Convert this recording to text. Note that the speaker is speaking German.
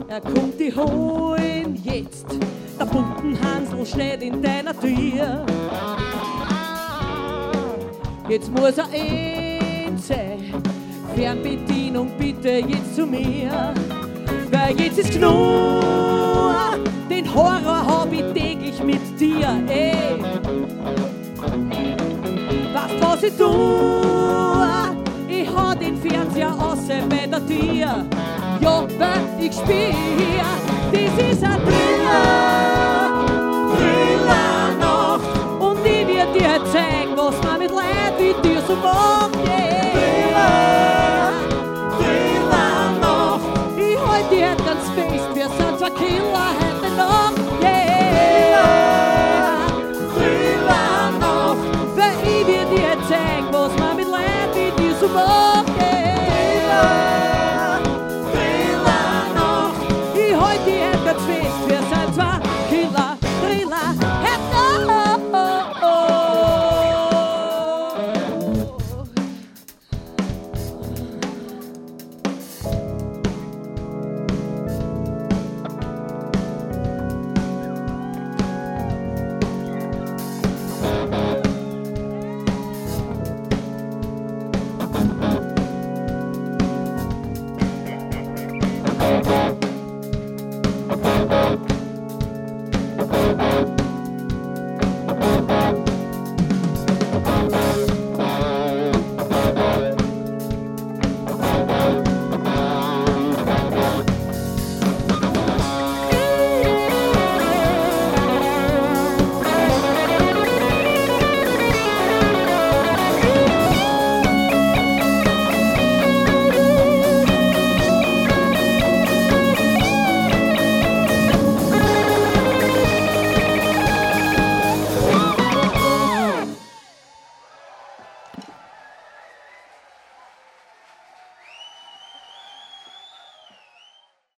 Er kommt die holen jetzt. Der bunten Hansel steht in deiner Tür. Jetzt muss er sein. Fernbedienung bitte jetzt zu mir. Weil jetzt ist genug. Den Horror hab ich täglich mit dir. Ey. Weißt was ich tue? Ich hau den Fernseher aus bei der Tür. Ja, weil ich spiel. Das ist ein Thriller. Thriller-Nacht. Und ich werd dir zeigen, was man mit Leid wie dir so macht. Yeah. Thriller-Nacht. Ich halt dir ganz fest, wir sind zwei Killer.